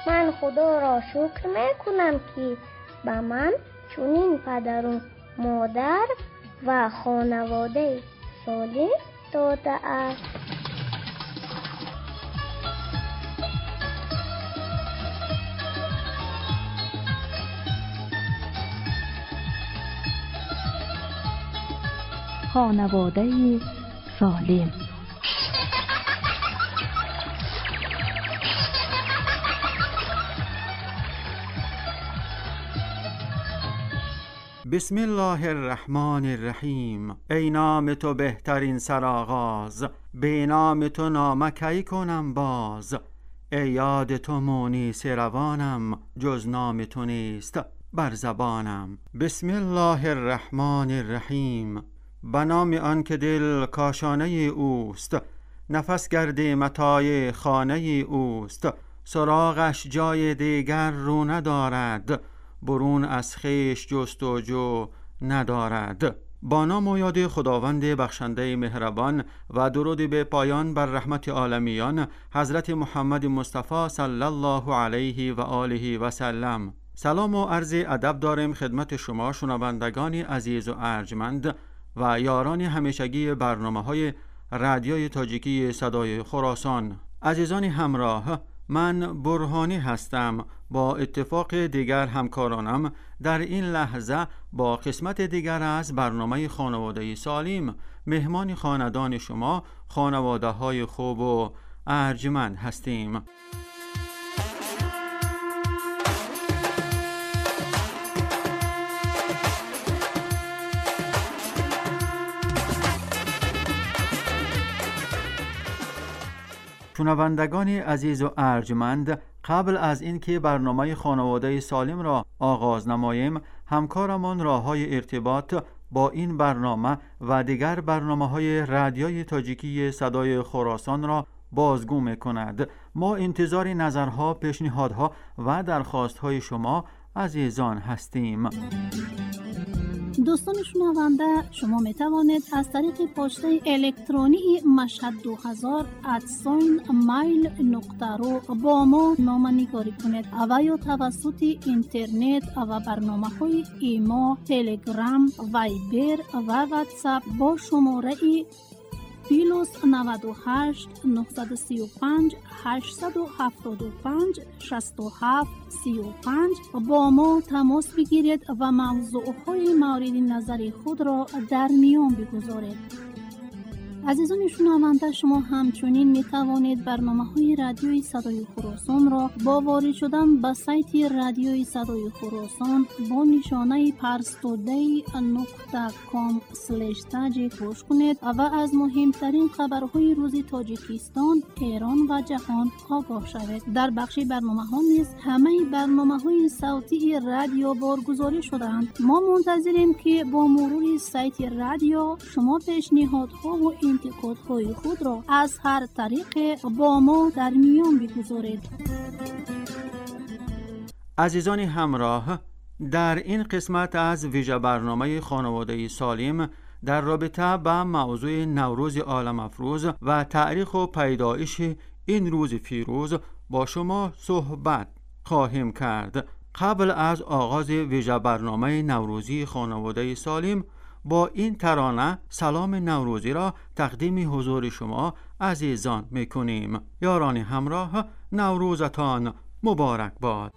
من خدا را شکر میکنم که به من چنین پدر و مادر و خانواده سالم داده است. خانواده سالم. بسم الله الرحمن الرحیم. ای نام تو بهترین سرآغاز، به نام تو نامه کی کنم باز. ای یاد تو مونس روانم، جز نام تو نیست بر زبانم. بسم الله الرحمن الرحیم. به نام آن که دل کاشانه اوست، نفس گرد متاع خانه اوست. سراغش جای دیگر رو ندارد، برون از خویش جستجو ندارد. با نام و یاد خداوند بخشنده مهربان و درود به پایان بر رحمت عالمیان حضرت محمد مصطفی صلی الله علیه و آله و سلم. سلام و عرض ادب داریم خدمت شما شنوندگان عزیز و ارجمند و یاران همیشگی برنامه‌های رادیوی تاجیکی صدای خراسان. عزیزان همراه، من برهانی هستم. با اتفاق دیگر همکارانم در این لحظه با قسمت دیگر از برنامه خانواده سالم مهمان خاندان شما، خانواده های خوب و ارجمند هستیم. شنوندگان عزیز و ارجمند، قبل از اینکه برنامه خانواده سالم را آغاز نماییم، همکارمان راه‌های ارتباط با این برنامه و دیگر برنامه‌های رادیوی تاجیکی صدای خراسان را بازگو می‌کند. ما انتظار نظرها، پیشنهادها و درخواست‌های شما عزیزان هستیم. دوستان شنونده، شما می توانید از طریق پسته الکترونی mashhad2000@mail.ru با ما نامه‌نگاری کنید و یا توسط اینترنت و برنامه‌های ایما، تلگرام، وایبر و واتساپ با شماره +98 935 875 67 35 با ما تماس بگیرید و موضوعهای مورد نظر خود را در میان بگذارید. عزیزان شنونده، شما همچنین می توانید برنامه‌های رادیوی صدای خراسان را با وارد شدن به سایت رادیوی صدای خراسان با نشانه parstoday.com/taj گوش کنید و از مهمترین خبرهای روز تاجیکستان، ایران و جهان آگاه شوید. در بخش برنامه‌ها نیز همه برنامه‌های صوتی رادیو بارگذاری شده‌اند. ما منتظریم که با مرور سایت رادیو شما پیشنهادها و انتقادهای خود را از هر طریق با ما در میان بگذارید. عزیزان همراه، در این قسمت از ویژه برنامه خانواده سالم در رابطه با موضوع نوروز عالم افروز و تاریخ و پیدایش این روز فیروز با شما صحبت خواهیم کرد. قبل از آغاز ویژه برنامه نوروزی خانواده سالم با این ترانه سلام نوروزی را تقدیم حضور شما عزیزان میکنیم. یاران همراه، نوروزتان مبارک باد.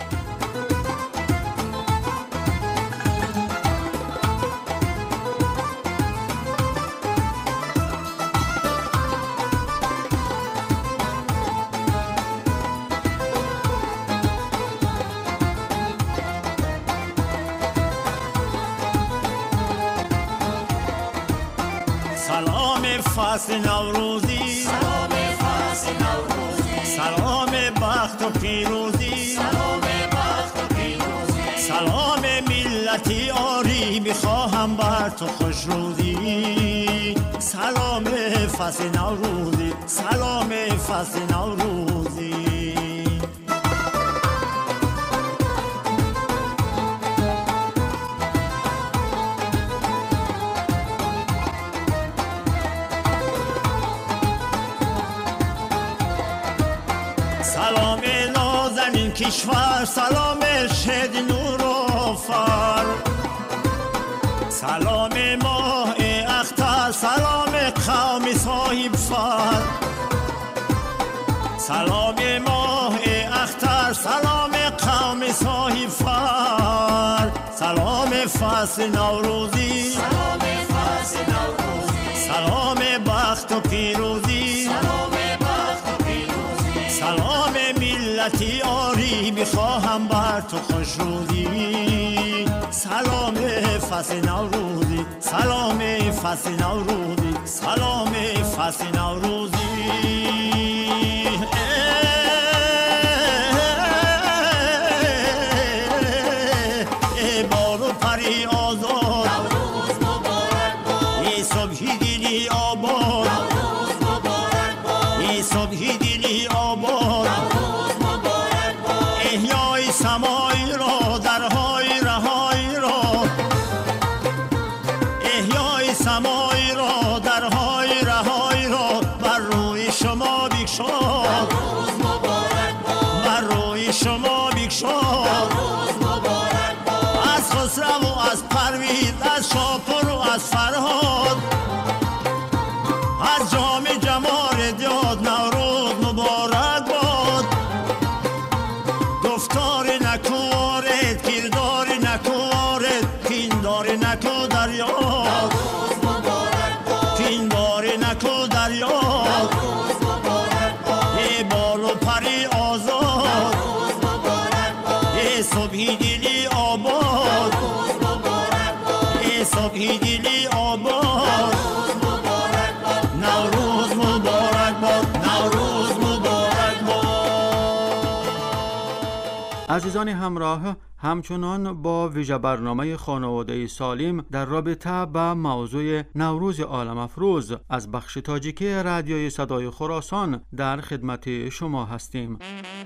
فصل نوروزی، سلام فصل نوروزی، سلام بخت و پیروزی، سلام بخت و پیروزی، سلام ملتی آری میخواهم بر تو خوش روزی. سلام فصل نوروزی، سلام فصل نوروزی. سلام نازنین کشور سلام شد نور و فر سلام ماه اختر سلام قوم صاحب فر سلام ماه اختر سلام قوم صاحب فر سلام فصل نوروزی سلام فصل نوروزی سلام بخت و پیروزی سلام بخت و پیروزی سلام ملتی آری میخواهم بر تو خوش روزی سلام فصل نوروزی سلام فصل نوروزی سلام فصل نوروزی بارو پری آزاد نوروز مبارک باد ای صبحی دلی آباد نوروز مبارک باد ای صبحی دلی آباد نوروز مبارک باد احیای سمای را درهای رهای را احیای سمای را درهای رهای را بر روی شما بگشاد نوروز مبارک باد بر روی شما بگشاد نوروز مبارک باد از خسرو و از پرویز از شاپور و از فرهاد از جام جمال دیاد نوروز مبارک باد گفتار نکو وارد کردار نکو وارد پیندار نکو دریاد نوروز مبارک باد پیندار نکو دریاد نوروز مبارک باد ای بال و پری آزاد نوروز مبارک باد ای صبحی دلی آباد نوروز مبارک باد ای صبحی دلی آباد نوروز مبارک باد نوروز مبارک باد نوروز مبارک باد. عزیزان همراه، همچنان با ویژه برنامه خانواده سالم در رابطه با موضوع نوروز عالم افروز از بخش تاجیکی رادیوی صدای خراسان در خدمت شما هستیم.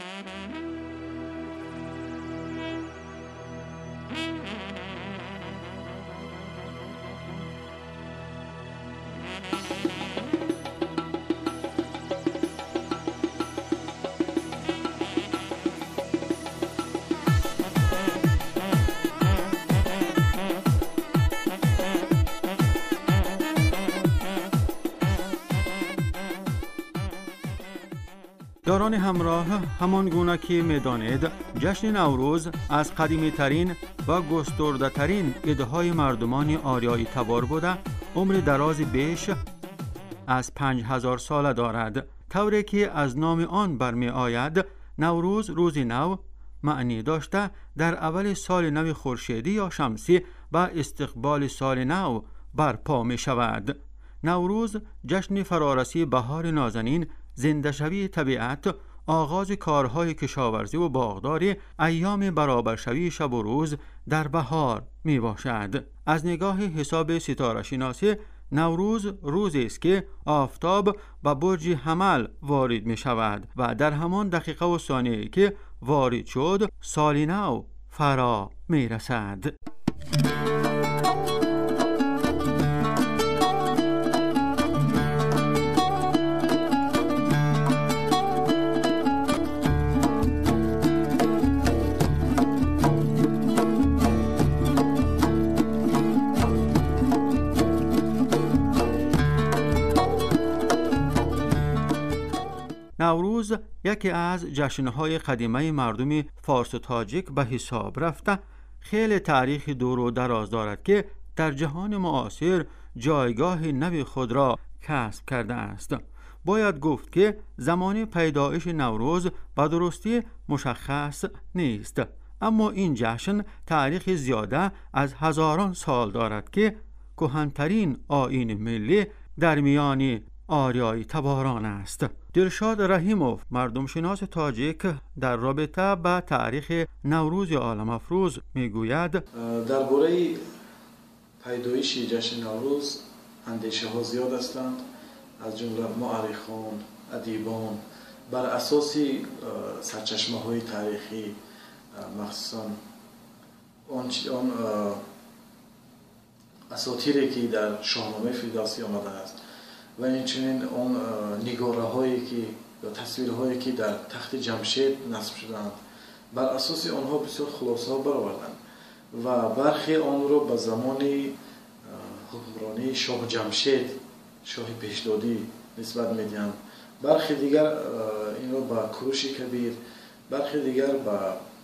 یاران همراه، همان گونه که می‌دانید جشن نوروز از قدیمی ترین و گسترده ترین ایده‌های مردمان آریایی تبار بوده عمر دراز بیش از 5000 ساله دارد، طوری که از نام آن برمی آید نوروز روز نو معنی داشته در اول سال نو خورشیدی یا شمسی و استقبال سال نو برپا می شود. نوروز جشن فرارسی بهار نازنین، زنده شوی طبیعت، آغاز کارهای کشاورزی و باغداری، ایام برابرشوی شب و روز در بهار می باشد. از نگاه حساب ستاره شناسی نوروز روزی است که آفتاب به برج حمل وارد می شود و در همان دقیقه و ثانیه‌ای که وارد شد سال نو فرا می رسد. نوروز یکی از جشن‌های قدیمی مردم فارس و تاجیک به حساب رفته خیلی تاریخ دور و دراز دارد که در جهان معاصر جایگاه نو خود را کسب کرده است. باید گفت که زمان پیدایش نوروز به درستی مشخص نیست، اما این جشن تاریخ زیاده از هزاران سال دارد که کهن‌ترین آیین ملی در میان آریایی تباران است. دلشاد رحیموف، مردم شناس تاجیک، در رابطه با تاریخ نوروز عالم افروز میگوید درباره پیدایش جشن نوروز اندیشه ها زیاد هستند، از جمله مورخان، ادیبان بر اساس سرچشمه های تاریخی، مخصوصا آن اساطیری که در شاهنامه فردوسی آمده است و اینچنین اون نگاره هایی که یا تصویر هایی که در تخت جمشید نصب شدند بر اساس آنها بسیار خلاصه ها برآوردند و برخی آن را به زمان حکمرانی شاه جمشید شاه پیشدادی نسبت میدهند، برخی دیگر این را به کوروش کبیر، برخی دیگر به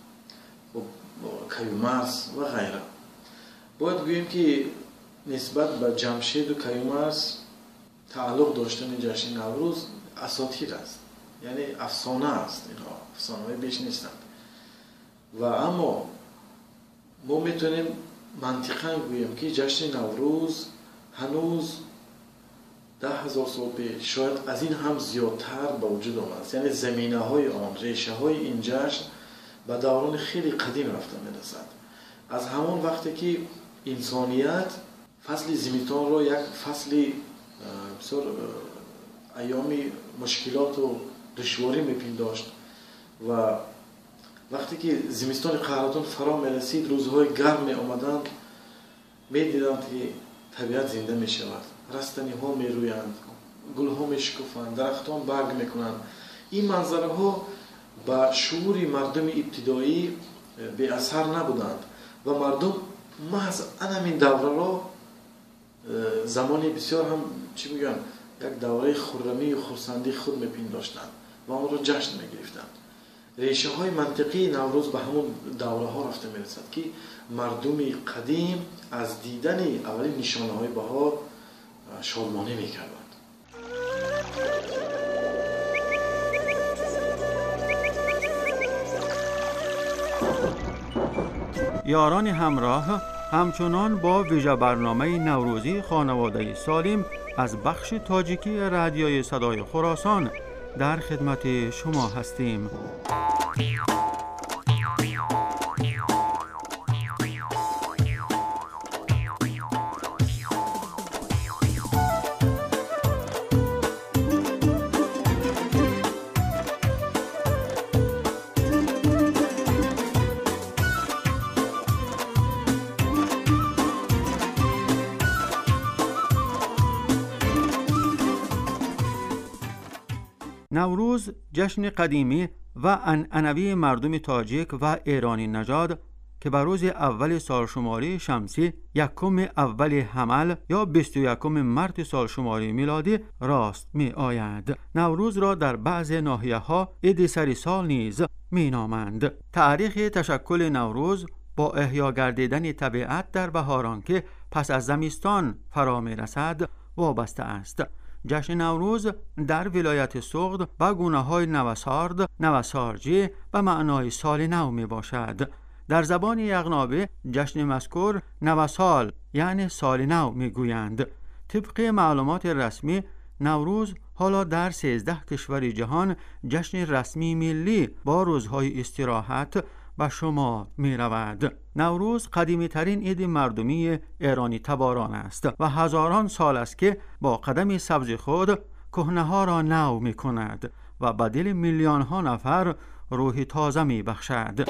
کیومرث و غیره. باید گوییم که نسبت به جمشید و کیومرث تعلق داشتن جشن نوروز اساطیر است، یعنی افسانه است، اینها افسانه‌های بیش نیستند. و اما ما میتونیم منطقاً گوییم که جشن نوروز هنوز 10,000 سال پیش، شاید از این هم زیادتر به وجود آمده است. یعنی زمینه های آن، ریشه های این جشن به دوران خیلی قدیم رفته میرسد. از همان وقتی که انسانیت فصل زمستان را یک فصل بسیار ایامی مشکلات و دشواری میپنداشت و وقتی که زمستان قهرتان فرا میرسید، روزهای گرم می آمدند، میدیدند که طبیعت زنده می شود، رستنی ها می رویند، گل ها می شکفند، درختان برگ می کنند. این منظره ها به شعور مردم ابتدایی به اثر نبودند و مردم محض همین دوره را زمانی بسیار هم چی میگن یک دوره خرمی و خرسندی خود میپنداشتند و آن را جشن میگرفتند. ریشه های منطقی نوروز به همون دوره ها رفته میرسد که مردم قدیم از دیدن اولین نشانه های بهار شادمانی میکردند. یاران همراه، همچنان با ویژه برنامه نوروزی خانواده سالم از بخش تاجیکی رادیوی صدای خراسان در خدمت شما هستیم. نوروز جشن قدیمی و عنعنوی مردم تاجیک و ایرانی نژاد که بر روز اول سالشماری شمسی 1 اول حمل یا 21 مارس سالشماری میلادی راست می آید. نوروز را در بعض ناحیه‌ها عید سر سال نیز می نامند. تاریخ تشکل نوروز با احیا گردیدن طبیعت در بهاران که پس از زمستان فرا می رسد وابسته است. جشن نوروز در ولایت سغد با گونه‌های نوسارد، نوسارجی و معنای سال نو می باشد. در زبان یغنابی جشن مذکور نوسال یعنی سال نو می گویند. طبق معلومات رسمی نوروز حالا در 13 کشور جهان جشن رسمی ملی با روزهای استراحت به شمار می رود. نوروز قدیمی ترین عید مردمی ایرانی تباران است و هزاران سال است که با قدم سبز خود کهنه ها را نو می کند و به دل میلیون ها نفر روح تازه می بخشد.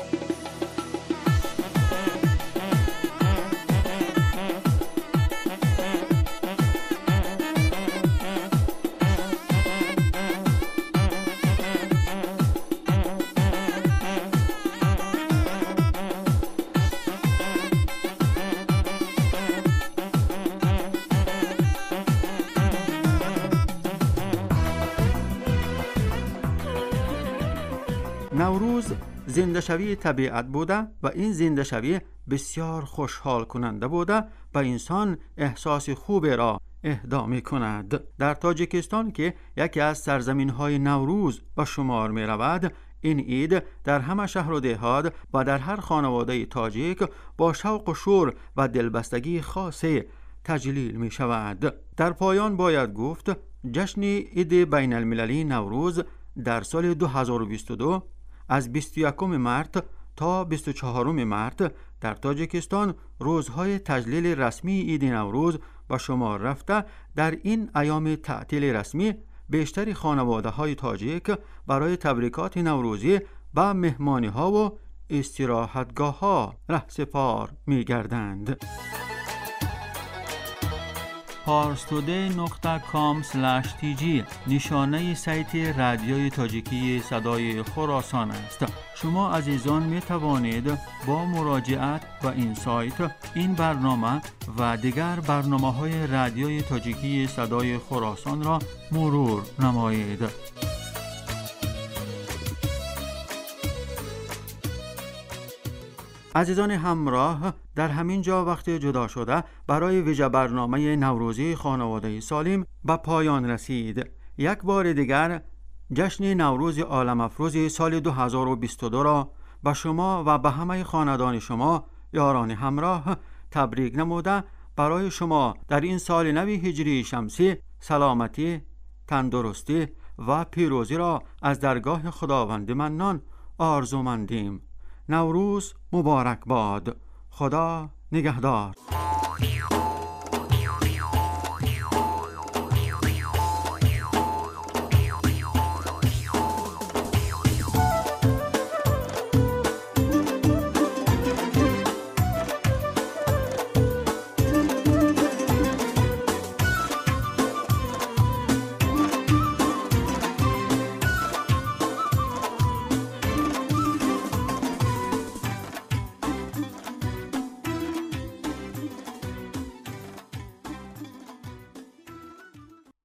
نوروز زنده‌شوی طبیعت بوده و این زنده‌شوی بسیار خوشحال کننده بوده و انسان احساس خوب را اهدا می کند. در تاجیکستان که یکی از سرزمین‌های نوروز به شمار می رود، این عید در همه شهر و دهات و در هر خانواده تاجیک با شوق و شور و دلبستگی خاصی تجلیل می شود. در پایان باید گفت جشن عید بین المللی نوروز در سال 2022 از 21 مارس تا 24 مارس در تاجیکستان روزهای تجلیل رسمی عید نوروز به شمار رفته. در این ایام تعطیل رسمی بیشتر خانواده های تاجیک برای تبریکات نوروزی و مهمانی ها و استراحتگاه ها رهسپار می گردند. parstoday.com/tg نشانه سایت رادیوی تاجیکی صدای خراسان است. شما عزیزان می توانید با مراجعت به این سایت این برنامه و دیگر برنامه‌های رادیوی تاجیکی صدای خراسان را مرور نمایید. عزیزان همراه، در همین جا وقت جدا شده برای ویژه برنامه نوروزی خانواده سالم به پایان رسید. یک بار دیگر جشن نوروز عالم افروز سال 2022 را به شما و به همه خاندان شما یاران همراه تبریک نموده برای شما در این سال نو هجری شمسی سلامتی، تندرستی و پیروزی را از درگاه خداوند منان آرزومندیم. نوروز مبارک باد. خدا نگهدار.